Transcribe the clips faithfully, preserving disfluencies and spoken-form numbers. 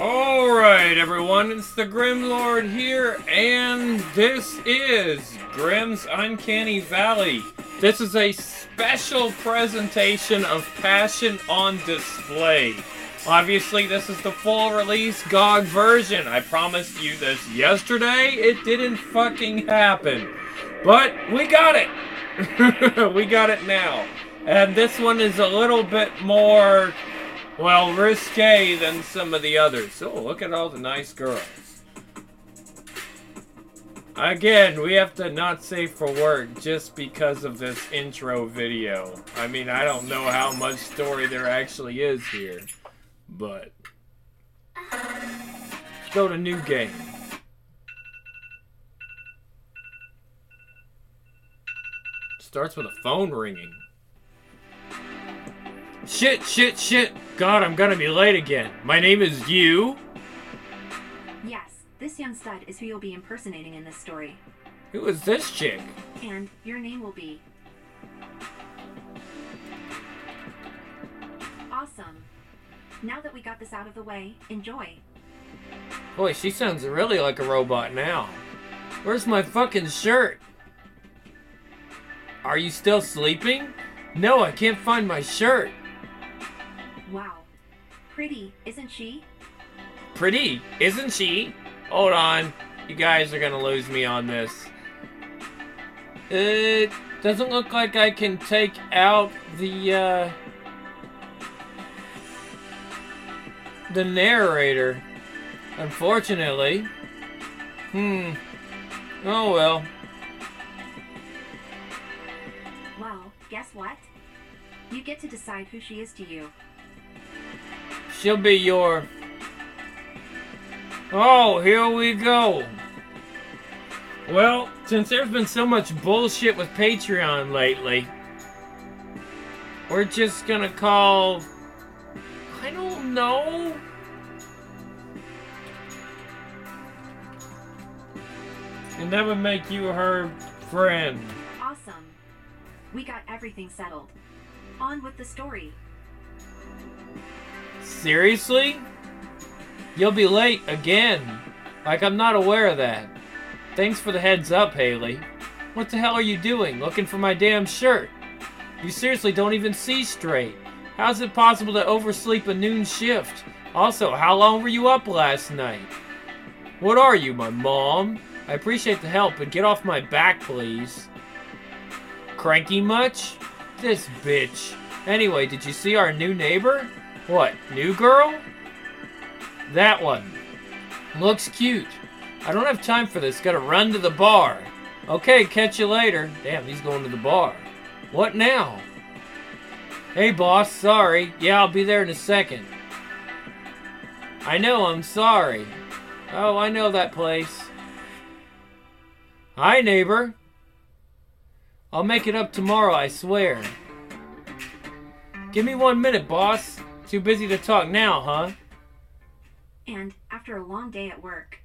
Alright everyone, it's the Grimlord here, and this is Grim's Uncanny Valley. This is a special presentation of Passion on Display. Obviously, this is the full release G O G version. I promised you this yesterday. It didn't fucking happen. But we got it. We got it now. And this one is a little bit more, well, risque than some of the others. Oh, look at all the nice girls. Again, we have to not safe for work just because of this intro video. I mean, I don't know how much story there actually is here. But let's go to new game. Starts with a phone ringing. Shit, shit, shit. God, I'm gonna be late again. My name is you. Yes, this young stud is who you'll be impersonating in this story. Who is this chick? And your name will be... Awesome. Now that we got this out of the way, enjoy. Boy, she sounds really like a robot now. Where's my fucking shirt? Are you still sleeping? No, I can't find my shirt. Wow. Pretty, isn't she? Pretty, isn't she? Hold on. You guys are gonna lose me on this. It doesn't look like I can take out the, uh... the narrator. Unfortunately. Hmm. Oh well. Well, guess what? You get to decide who she is to you. She'll be your... Oh, here we go. Well, since there's been so much bullshit with Patreon lately, we're just gonna call... I don't know. And that would make you her friend. Awesome. We got everything settled. On with the story. Seriously? You'll be late again. Like I'm not aware of that. Thanks for the heads up, Haley. What the hell are you doing? Looking for my damn shirt? You seriously don't even see straight. How's it possible to oversleep a noon shift? Also, how long were you up last night? What are you, my mom? I appreciate the help, but get off my back, please. Cranky much? This bitch. Anyway, did you see our new neighbor? What, new girl? That one. Looks cute. I don't have time for this. Gotta run to the bar. Okay, catch you later. Damn, he's going to the bar. What now? Hey, boss, sorry. Yeah, I'll be there in a second. I know, I'm sorry. Oh, I know that place. Hi, neighbor. I'll make it up tomorrow, I swear. Give me one minute, boss. Too busy to talk now, huh? And after a long day at work.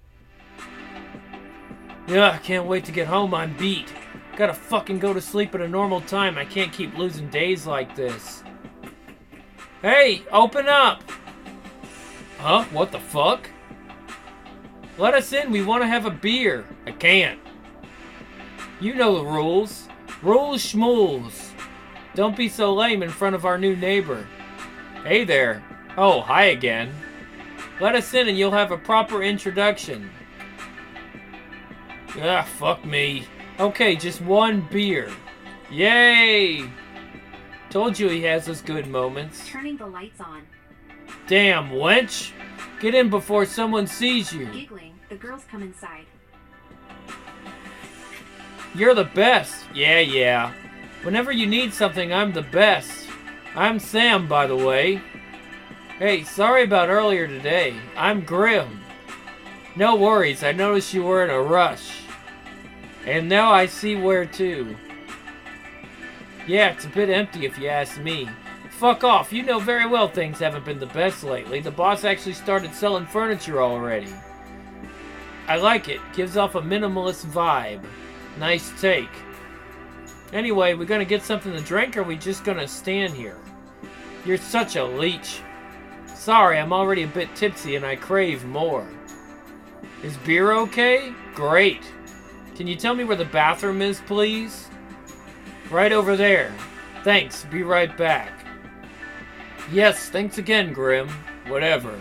Yeah, I can't wait to get home. I'm beat. Gotta fucking go to sleep at a normal time. I can't keep losing days like this. Hey, open up! Huh? What the fuck? Let us in. We want to have a beer. I can't. You know the rules. Rules schmools. Don't be so lame in front of our new neighbor. Hey there. Oh, hi again. Let us in and you'll have a proper introduction. Ah, fuck me. Okay, just one beer. Yay! Told you he has those good moments. Turning the lights on. Damn, wench! Get in before someone sees you. Giggling, the girls come inside. You're the best. Yeah, yeah. Whenever you need something, I'm the best. I'm Sam, by the way. Hey, sorry about earlier today. I'm Grim. No worries, I noticed you were in a rush. And now I see where to. Yeah, it's a bit empty if you ask me. Fuck off, you know very well things haven't been the best lately. The boss actually started selling furniture already. I like it, gives off a minimalist vibe. Nice take. Anyway, we gonna get something to drink or we just gonna stand here? You're such a leech. Sorry, I'm already a bit tipsy and I crave more. Is beer okay? Great. Can you tell me where the bathroom is, please? Right over there. Thanks, be right back. Yes, thanks again, Grim. Whatever.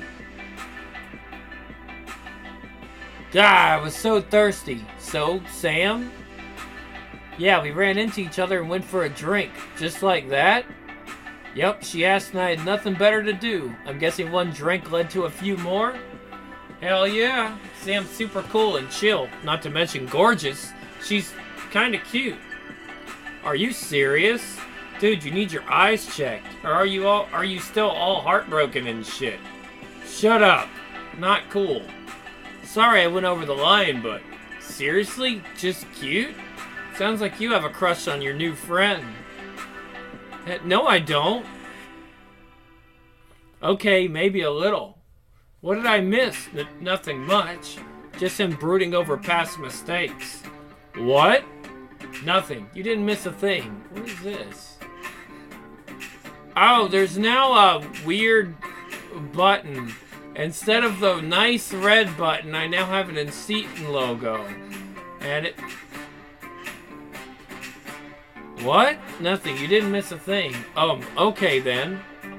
God, I was so thirsty. So, Sam? Yeah, we ran into each other and went for a drink. Just like that? Yep, she asked and I had nothing better to do. I'm guessing one drink led to a few more? Hell yeah. Sam's super cool and chill, not to mention gorgeous. She's kinda cute. Are you serious? Dude, you need your eyes checked. Or are you all are you still all heartbroken and shit? Shut up. Not cool. Sorry I went over the line, but seriously? Just cute? Sounds like you have a crush on your new friend. Eh, No, I don't. Okay, maybe a little. What did I miss? N- nothing much. Just him brooding over past mistakes. What? Nothing. You didn't miss a thing. What is this? Oh, there's now a weird button. Instead of the nice red button, I now have an Encetan logo. And it... What? Nothing. You didn't miss a thing. Um, okay then.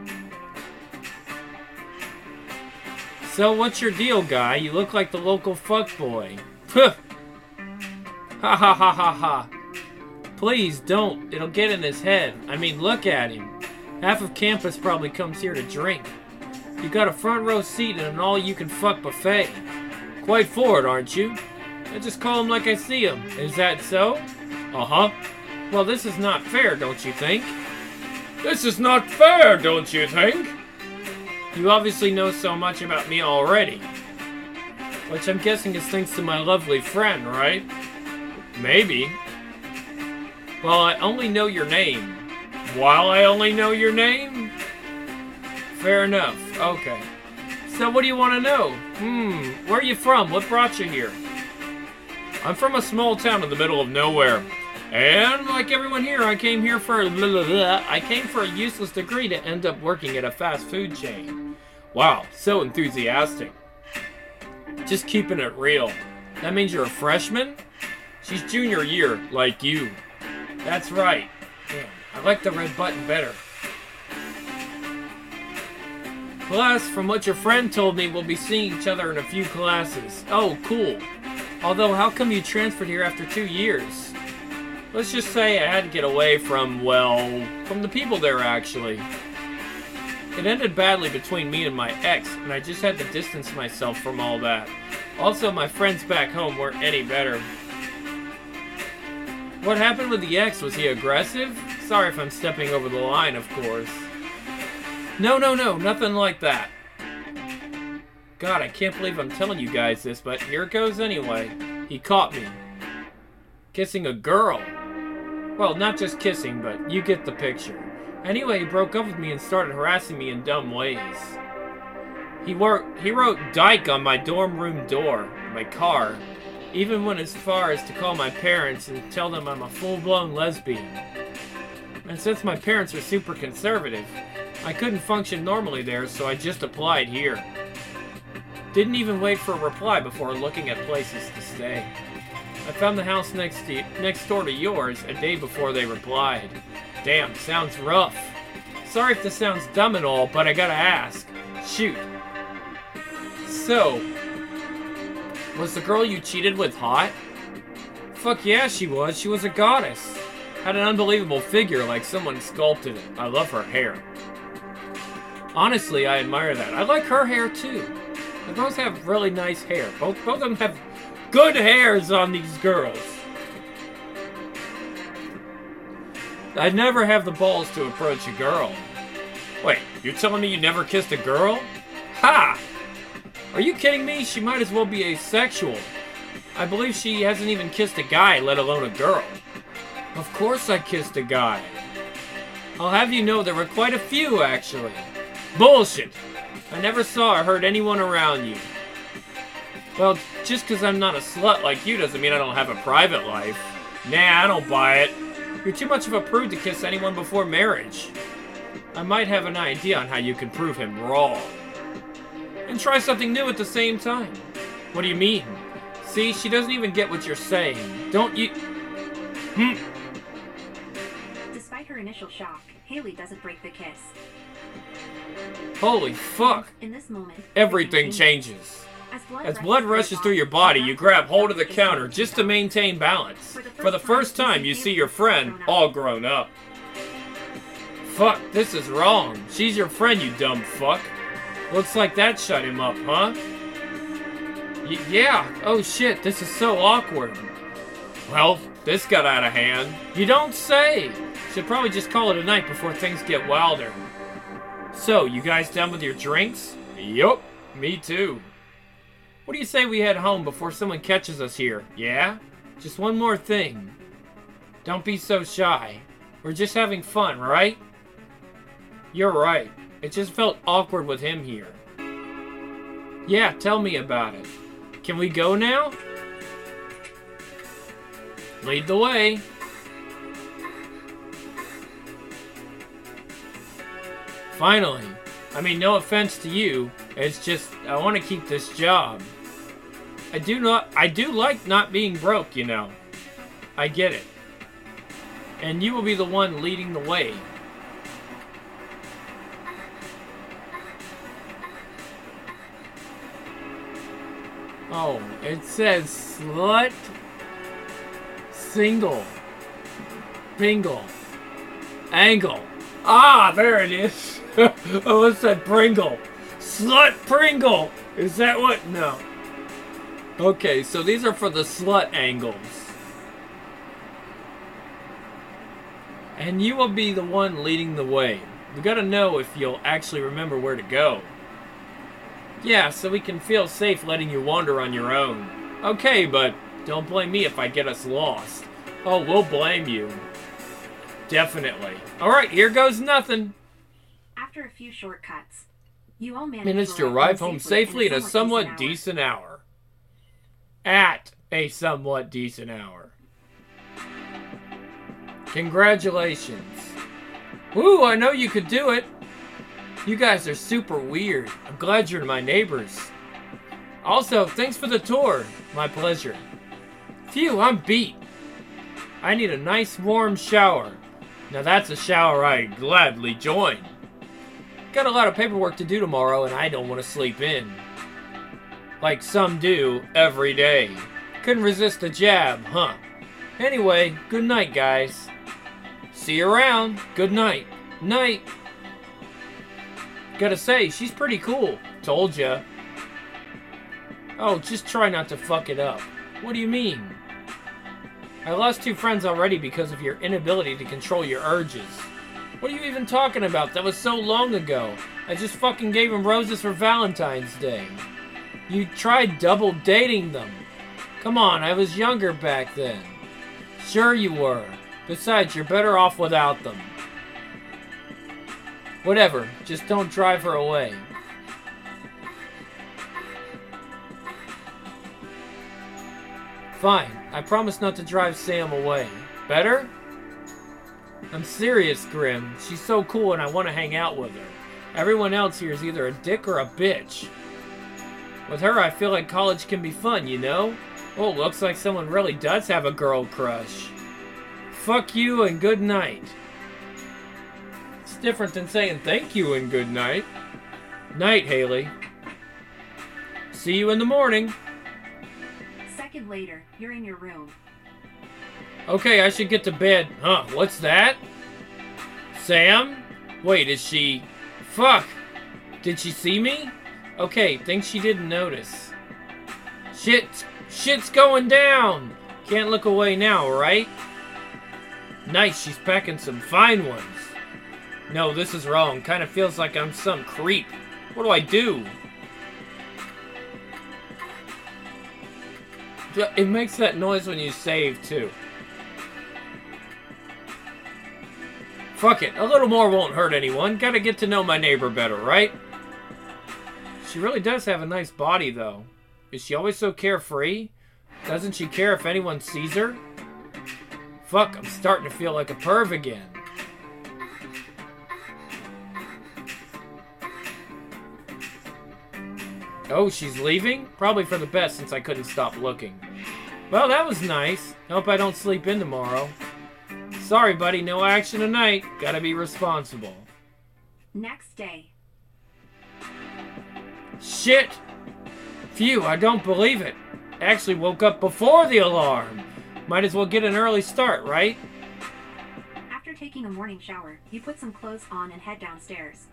So what's your deal, guy? You look like the local fuckboy. Puh! Ha ha ha ha ha. Please don't. It'll get in his head. I mean, look at him. Half of campus probably comes here to drink. You got a front row seat and an all-you-can-fuck buffet. Quite forward, aren't you? I just call him like I see him. Is that so? Uh-huh. Well, this is not fair, don't you think? This is not fair, don't you think? You obviously know so much about me already. Which I'm guessing is thanks to my lovely friend, right? Maybe. Well, I only know your name. While I only know your name? Fair enough. Okay. So what do you want to know? Hmm, where are you from? What brought you here? I'm from a small town in the middle of nowhere. And like everyone here, I came here for blah, blah, blah. I came for a useless degree to end up working at a fast food chain. Wow, so enthusiastic. Just keeping it real. That means you're a freshman? She's junior year, like you. That's right. Damn, I like the red button better. Plus, from what your friend told me, we'll be seeing each other in a few classes. Oh, cool. Although, how come you transferred here after two years? Let's just say I had to get away from, well, from the people there, actually. It ended badly between me and my ex, and I just had to distance myself from all that. Also, my friends back home weren't any better. What happened with the ex? Was he aggressive? Sorry if I'm stepping over the line, of course. No, no, no, nothing like that. God, I can't believe I'm telling you guys this, but here it goes anyway. He caught me kissing a girl. Well, not just kissing, but you get the picture. Anyway, he broke up with me and started harassing me in dumb ways. He, wor- he wrote dyke on my dorm room door, my car, even went as far as to call my parents and tell them I'm a full-blown lesbian. And since my parents are super conservative, I couldn't function normally there, so I just applied here. Didn't even wait for a reply before looking at places to stay. I found the house next to, next door to yours a day before they replied. Damn, sounds rough. Sorry if this sounds dumb and all, but I gotta ask. Shoot. So, was the girl you cheated with hot? Fuck yeah, she was. She was a goddess. Had an unbelievable figure like someone sculpted it. I love her hair. Honestly, I admire that. I like her hair too. They both have really nice hair. Both, both of them have good hairs on these girls. I'd never have the balls to approach a girl. Wait, you're telling me you never kissed a girl? Ha! Are you kidding me? She might as well be asexual. I believe she hasn't even kissed a guy, let alone a girl. Of course I kissed a guy. I'll have you know there were quite a few, actually. Bullshit! I never saw or heard anyone around you. Well, just because I'm not a slut like you doesn't mean I don't have a private life. Nah, I don't buy it. You're too much of a prude to kiss anyone before marriage. I might have an idea on how you can prove him wrong. and try something new at the same time. What do you mean? See, she doesn't even get what you're saying. Don't you... Hmm. Despite her initial shock, Haley doesn't break the kiss. Holy fuck. In this moment, Everything changes. As blood, As blood rushes through your body, you grab hold of the counter just to maintain balance. For the first time, you see your friend all grown up. Fuck, this is wrong. She's your friend, you dumb fuck. Looks like that shut him up, huh? Y yeah. Oh shit, this is so awkward. Well, this got out of hand. You don't say. Should probably just call it a night before things get wilder. So, you guys done with your drinks? Yup, me too. What do you say we head home before someone catches us here? Yeah? Just one more thing. Don't be so shy. We're just having fun, right? You're right. It just felt awkward with him here. Yeah, tell me about it. Can we go now? Lead the way. Finally. I mean, no offense to you. It's just, I want to keep this job. I do not, I do like not being broke, you know. I get it. And you will be the one leading the way. Oh, it says slut, single, pingle, angle. Ah, there it is. Oh, it said Pringle. Slut Pringle. Is that what? No. Okay, so these are for the slut angles. And you will be the one leading the way. We gotta know if you'll actually remember where to go. Yeah, so we can feel safe letting you wander on your own. Okay, but don't blame me if I get us lost. Oh, we'll blame you. Definitely. Alright, here goes nothing. After a few shortcuts, you all managed Managed to arrive home safely at a somewhat decent hour. At a somewhat decent hour. Congratulations. Woo, I know you could do it. You guys are super weird. I'm glad you're my neighbors. Also, thanks for the tour. My pleasure. Phew, I'm beat. I need a nice warm shower. Now that's a shower I gladly join. Got a lot of paperwork to do tomorrow and I don't want to sleep in. Like some do every day. Couldn't resist the jab, huh? Anyway, good night, guys. See you around. Good night. Night. Gotta say, she's pretty cool. Told ya. Oh, just try not to fuck it up. What do you mean? I lost two friends already because of your inability to control your urges. What are you even talking about? That was so long ago. I just fucking gave them roses for Valentine's Day. You tried double dating them. Come on, I was younger back then. Sure you were. Besides, you're better off without them. Whatever, just don't drive her away. Fine, I promise not to drive Sam away. Better? I'm serious, Grim. She's so cool and I want to hang out with her. Everyone else here is either a dick or a bitch. With her, I feel like college can be fun, you know? Oh, looks like someone really does have a girl crush. Fuck you and good night. It's different than saying thank you and good night. Night, Haley. See you in the morning. Second later, you're in your room. Okay, I should get to bed. Huh, what's that? Sam? Wait, is she... Fuck! Did she see me? Okay, think she didn't notice. Shit! Shit's going down! Can't look away now, right? Nice, she's packing some fine ones. No, this is wrong. Kinda feels like I'm some creep. What do I do? It makes that noise when you save, too. Fuck it, a little more won't hurt anyone. Gotta get to know my neighbor better, right? She really does have a nice body, though. Is she always so carefree? Doesn't she care if anyone sees her? Fuck, I'm starting to feel like a perv again. Oh, she's leaving? Probably for the best since I couldn't stop looking. Well, that was nice. Hope I don't sleep in tomorrow. Sorry, buddy, no action tonight. Gotta be responsible. Next day. Shit! Phew, I don't believe it. I actually woke up before the alarm. Might as well get an early start, right? After taking a morning shower, you put some clothes on and head downstairs.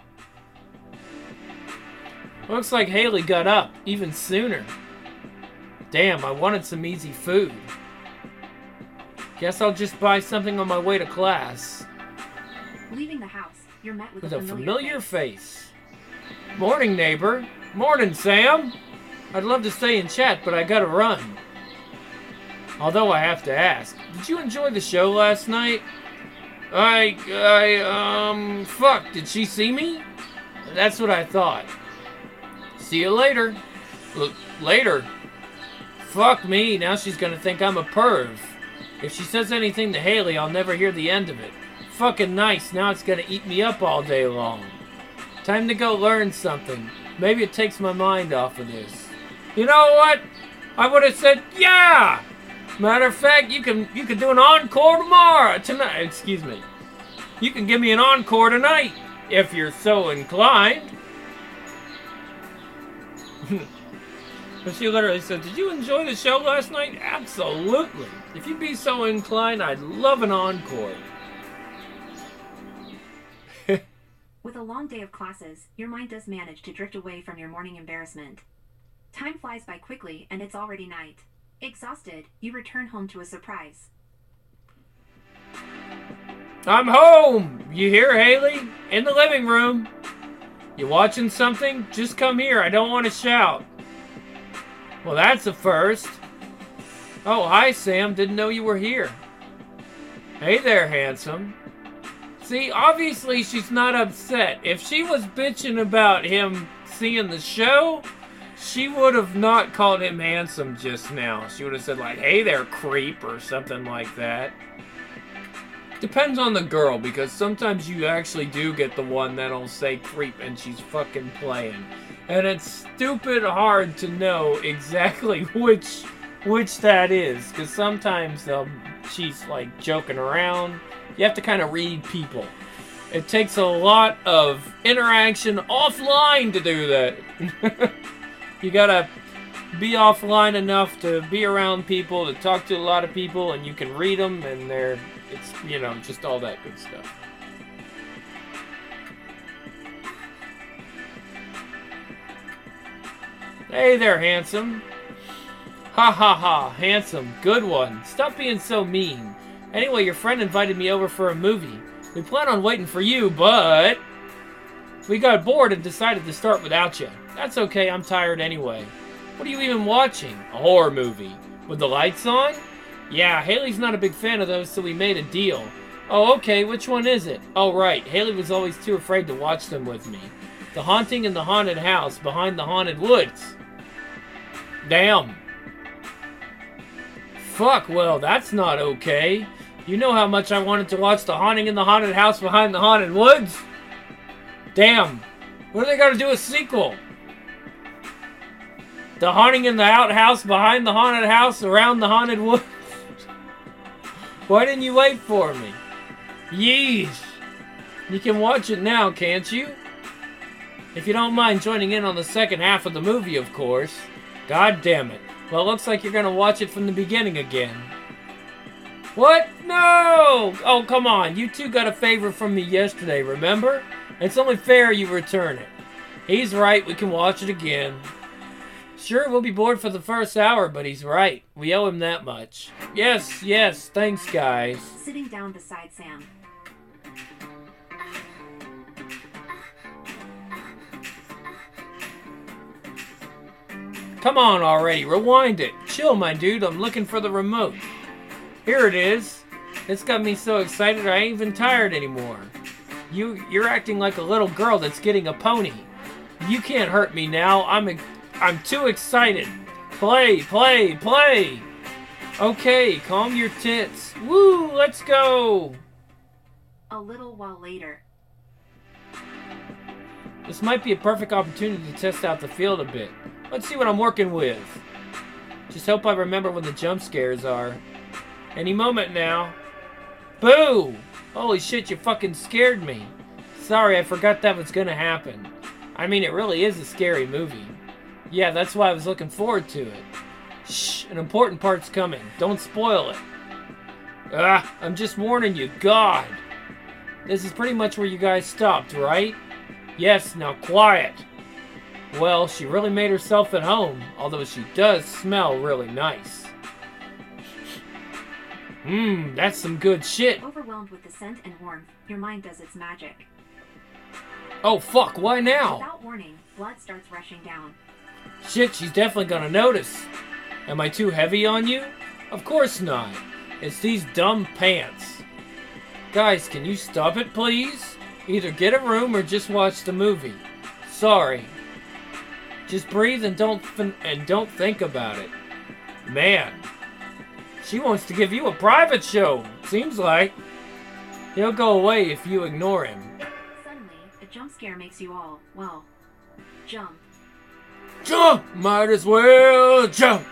Looks like Haley got up even sooner. Damn, I wanted some easy food. Guess I'll just buy something on my way to class. Leaving the house, you're met with, With a a familiar, familiar face. face. Morning, neighbor. Morning, Sam. I'd love to stay and chat, but I gotta run. Although I have to ask, did you enjoy the show last night? I, I, um, fuck, did she see me? That's what I thought. See you later. L- later? Fuck me, now she's gonna think I'm a perv. If she says anything to Haley, I'll never hear the end of it. Fucking nice, now it's gonna eat me up all day long. Time to go learn something. Maybe it takes my mind off of this. You know what? I would have said, yeah! Matter of fact, you can you can do an encore tomorrow, tonight, excuse me. You can give me an encore tonight, if you're so inclined. But she literally said, did you enjoy the show last night? Absolutely. If you'd be so inclined, I'd love an encore. With a long day of classes, your mind does manage to drift away from your morning embarrassment. Time flies by quickly, and it's already night. Exhausted, you return home to a surprise. I'm home! You hear, Haley? In the living room. You watching something? Just come here. I don't want to shout. Well, that's a first. Oh, hi, Sam. Didn't know you were here. Hey there, handsome. See, obviously she's not upset. If she was bitching about him seeing the show, she would have not called him handsome just now. She would have said, like, hey there, creep, or something like that. Depends on the girl, because sometimes you actually do get the one that'll say creep and she's fucking playing. And it's stupid hard to know exactly which which that is, because sometimes um, she's like joking around. You have to kind of read people. It takes a lot of interaction offline to do that. You gotta be offline enough to be around people, to talk to a lot of people, and you can read them, and they're, it's, you know, just all that good stuff. Hey there, handsome. Ha ha ha, handsome, good one. Stop being so mean. Anyway, your friend invited me over for a movie. We plan on waiting for you, but we got bored and decided to start without you. That's okay, I'm tired anyway. What are you even watching? A horror movie. With the lights on? Yeah, Haley's not a big fan of those, so we made a deal. Oh, okay, which one is it? Oh, right, Haley was always too afraid to watch them with me. The Haunting in the Haunted House Behind the Haunted Woods. Damn. Fuck, well, that's not okay. You know how much I wanted to watch The Haunting in the Haunted House Behind the Haunted Woods? Damn. What are they gonna do a sequel? The Haunting in the Outhouse Behind the Haunted House Around the Haunted Woods? Why didn't you wait for me? Yeesh. You can watch it now, can't you? If you don't mind joining in on the second half of the movie, of course. God damn it. Well, it looks like you're gonna watch it from the beginning again. What? No! Oh, come on. You two got a favor from me yesterday, remember? It's only fair you return it. He's right. We can watch it again. Sure, we'll be bored for the first hour, but he's right. We owe him that much. Yes, yes. Thanks, guys. Sitting down beside Sam. Come on already. Rewind it. Chill, my dude. I'm looking for the remote. Here it is. It's got me so excited I ain't even tired anymore. You, you're acting like a little girl that's getting a pony. You can't hurt me now. I'm, I'm too excited. Play, play, play. Okay, calm your tits. Woo, let's go. A little while later. This might be a perfect opportunity to test out the field a bit. Let's see what I'm working with. Just hope I remember when the jump scares are. Any moment now. Boo! Holy shit, you fucking scared me. Sorry, I forgot that was gonna happen. I mean, it really is a scary movie. Yeah, that's why I was looking forward to it. Shh, an important part's coming. Don't spoil it. Ah, I'm just warning you. God! This is pretty much where you guys stopped, right? Yes, now quiet. Well, she really made herself at home, although she does smell really nice. Mmm, that's some good shit. Overwhelmed with the scent and warmth, your mind does its magic. Oh fuck, why now? Without warning, blood starts rushing down. Shit, she's definitely gonna notice. Am I too heavy on you? Of course not. It's these dumb pants. Guys, can you stop it, please? Either get a room or just watch the movie. Sorry. Just breathe and don't fin- and don't think about it. Man, she wants to give you a private show. Seems like. He'll go away if you ignore him. Suddenly, a jump scare makes you all, well, jump. Jump! Might as well jump!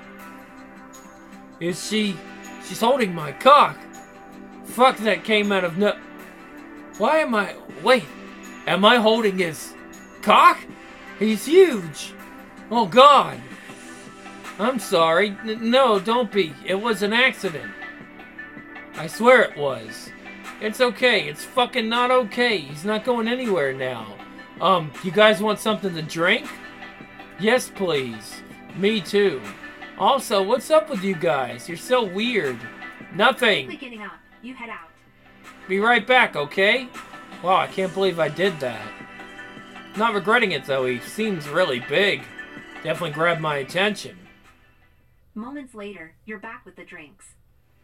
Is she... She's holding my cock. Fuck, that came out of no... Why am I... Wait. Am I holding his... cock? He's huge. Oh, God. I'm sorry. N- no, don't be. It was an accident. I swear it was. It's okay. It's fucking not okay. He's not going anywhere now. Um, you guys want something to drink? Yes, please. Me too. Also, what's up with you guys? You're so weird. Nothing. Quickly getting up. You head out. Be right back, okay? Wow, I can't believe I did that. Not regretting it, though. He seems really big. Definitely grabbed my attention. Moments later, you're back with the drinks.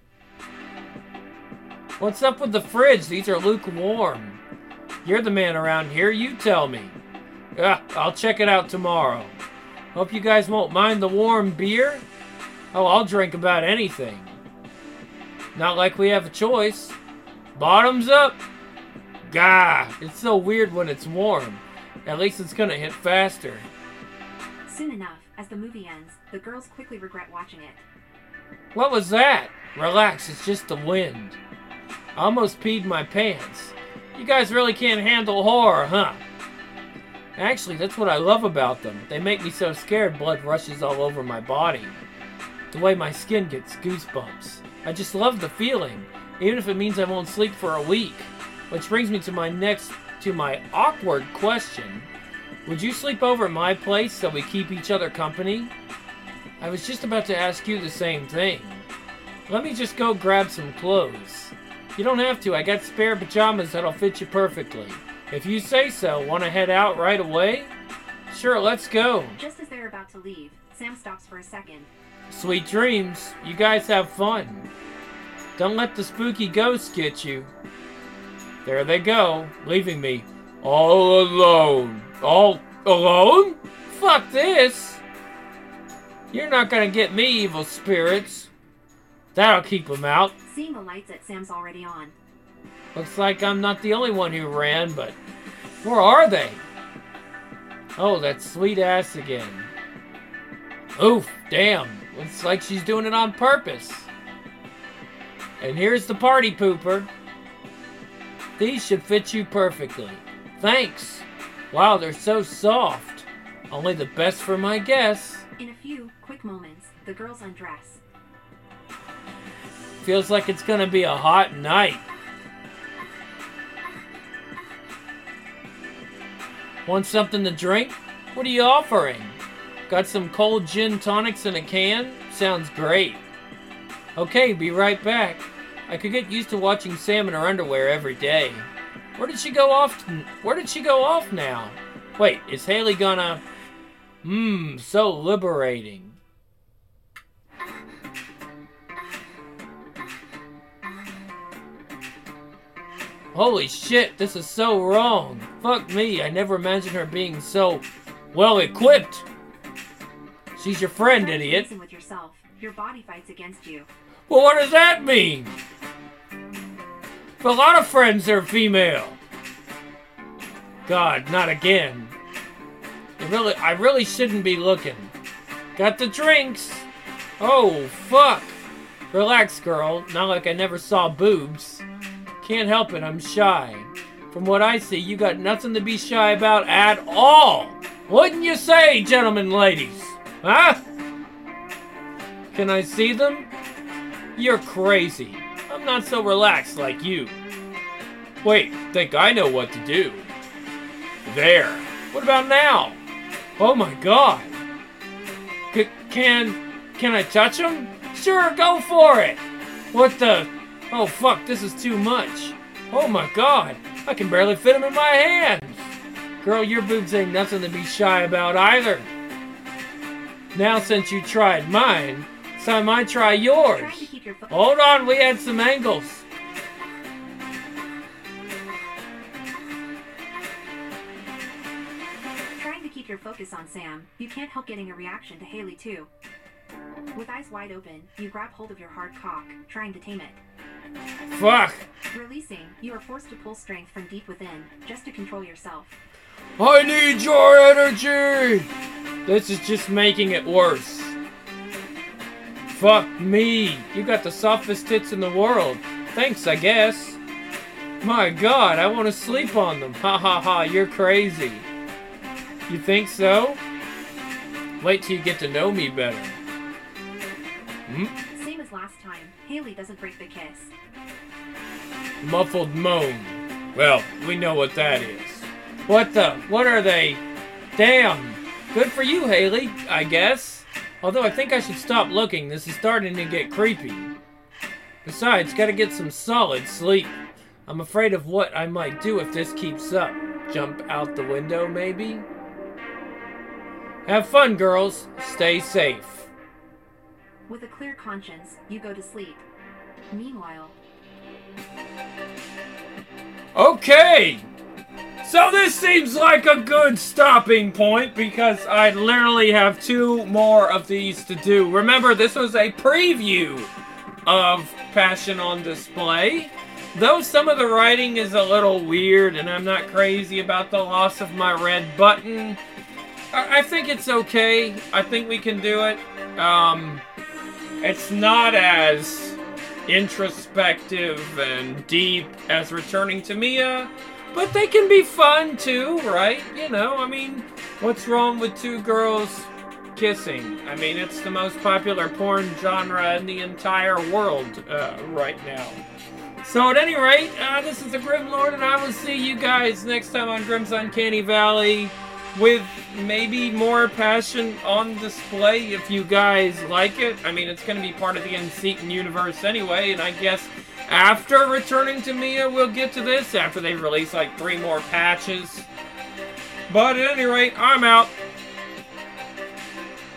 What's up with the fridge? These are lukewarm. You're the man around here. You tell me. Ah, I'll check it out tomorrow. Hope you guys won't mind the warm beer. Oh, I'll drink about anything. Not like we have a choice. Bottoms up. Gah, it's so weird when it's warm. At least it's gonna hit faster. Soon enough, as the movie ends, the girls quickly regret watching it. What was that? Relax, it's just the wind. I almost peed my pants. You guys really can't handle horror, huh? Actually, that's what I love about them. They make me so scared blood rushes all over my body. The way my skin gets goosebumps. I just love the feeling, even if it means I won't sleep for a week. Which brings me to my next, to my awkward question. Would you sleep over at my place so we keep each other company? I was just about to ask you the same thing. Let me just go grab some clothes. You don't have to, I got spare pajamas that'll fit you perfectly. If you say so, want to head out right away? Sure, let's go. Just as they're about to leave, Sam stops for a second. Sweet dreams. You guys have fun. Don't let the spooky ghosts get you. There they go, leaving me all alone. All alone? Fuck this. You're not gonna get me, evil spirits. That'll keep them out. Seeing the lights that Sam's already on. Looks like I'm not the only one who ran, but where are they? Oh, that sweet ass again. Oof, damn. Looks like she's doing it on purpose. And here's the party pooper. These should fit you perfectly. Thanks. Wow, they're so soft. Only the best for my guess. In a few quick moments, the girls undress. Feels like it's gonna be a hot night. Want something to drink? What are you offering? Got some cold gin tonics in a can? Sounds great. Okay, be right back. I could get used to watching Sam in her underwear every day. Where did she go off? Where did she go off now? Wait, is Haley gonna... Mmm, so liberating. Holy shit, this is so wrong. Fuck me, I never imagined her being so well-equipped. She's your friend, idiot. Listen with yourself. Your body fights against you. Well, what does that mean? For a lot of friends, they're female. God, not again. I really, I really shouldn't be looking. Got the drinks. Oh, fuck. Relax, girl. Not like I never saw boobs. Can't help it, I'm shy. From what I see, you got nothing to be shy about at all. Wouldn't you say, gentlemen and ladies? Huh? Can I see them? You're crazy. I'm not so relaxed like you. Wait, think I know what to do. There. What about now? Oh my god. C- can... can I touch them? Sure, go for it. What the... oh fuck, this is too much. Oh my god. I can barely fit them in my hands. Girl, your boobs ain't nothing to be shy about either. Now since you tried mine, it's time I try yours. Hold on, we had some angles. Trying to keep your focus on Sam, you can't help getting a reaction to Haley too. With eyes wide open, you grab hold of your hard cock, trying to tame it. Fuck. Releasing, you are forced to pull strength from deep within, just to control yourself. I need your energy! This is just making it worse. Fuck me. You got the softest tits in the world. Thanks, I guess. My god, I want to sleep on them. Ha ha ha, you're crazy. You think so? Wait till you get to know me better. Hmm? Same as last time, Haley doesn't break the kiss. Muffled moan. Well, we know what that is. What the? What are they? Damn. Good for you, Haley, I guess. Although I think I should stop looking. This is starting to get creepy. Besides, gotta get some solid sleep. I'm afraid of what I might do if this keeps up. Jump out the window, maybe? Have fun, girls. Stay safe. With a clear conscience, you go to sleep. Meanwhile... Okay! So this seems like a good stopping point because I literally have two more of these to do. Remember, this was a preview of Passion on Display. Though some of the writing is a little weird and I'm not crazy about the loss of my red button, I, I think it's okay. I think we can do it. Um, it's not as introspective and deep as Returning to Mia, but they can be fun too, right? You know, I mean, what's wrong with two girls kissing? I mean, it's the most popular porn genre in the entire world uh, right now. So at any rate, uh, this is the Grim Lord, and I will see you guys next time on Grim's Uncanny Valley with maybe more Passion on Display if you guys like it. I mean, it's going to be part of the Unseaton universe anyway, and I guess after Returning to Mia, we'll get to this after they release like three more patches. But at any rate, I'm out.